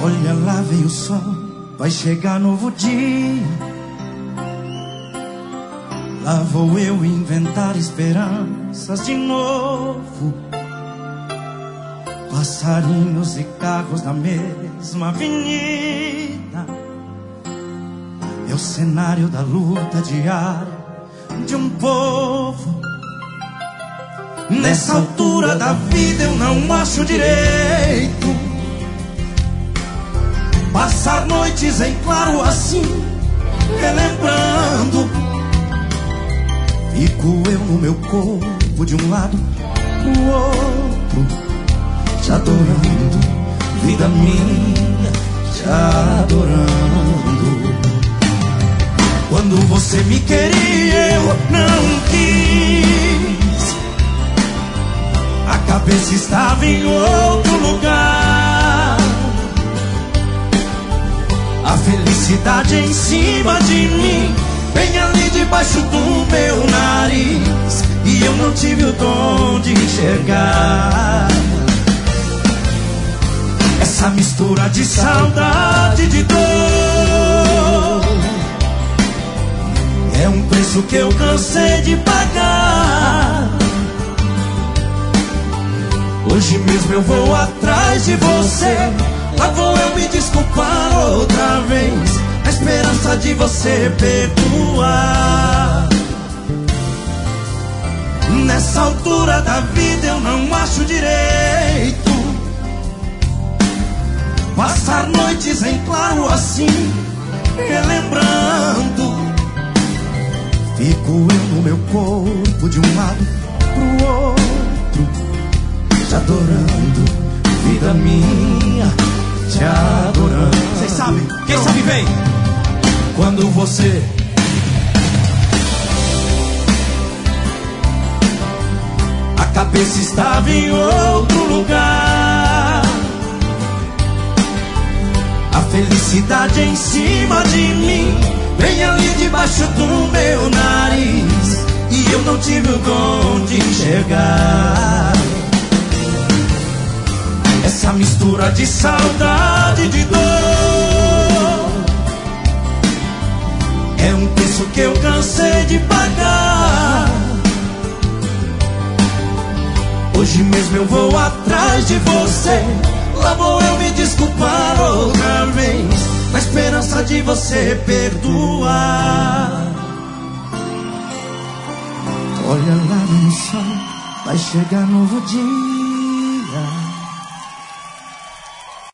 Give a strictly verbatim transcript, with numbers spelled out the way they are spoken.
Olha lá vem o sol, vai chegar novo dia. Lá vou eu inventar esperanças de novo. Passarinhos e carros na mesma avenida. É o cenário da luta diária de um povo. Nessa altura da vida eu não acho direito passar noites em claro assim, relembrando. Fico eu no meu corpo de um lado pro outro, te adorando, vida minha, te adorando. Quando você me queria eu não quis, a cabeça estava em outro lugar, a felicidade em cima de mim, bem ali debaixo do meu nariz, e eu não tive o dom de enxergar essa mistura de saudade e de dor. É um preço que eu cansei de pagar. Hoje mesmo eu vou atrás de você, lá vou eu me desculpar outra vez, na esperança de você perdoar. Nessa altura da vida eu não acho direito passar noites em claro assim, relembrando. Fico eu no meu corpo de um lado pro outro, te adorando, vida minha, te adorando. Vocês sabem? Quem sabe vem. Quando você a cabeça estava em outro lugar, a felicidade em cima de mim, bem ali debaixo do meu nariz, e eu não tive o dom de enxergar essa mistura de saudade e de dor. É um preço que eu cansei de pagar. Hoje mesmo eu vou atrás de você, lá vou eu me desculpar outra vez, na esperança de você perdoar. Olha lá no sol, vai chegar novo dia.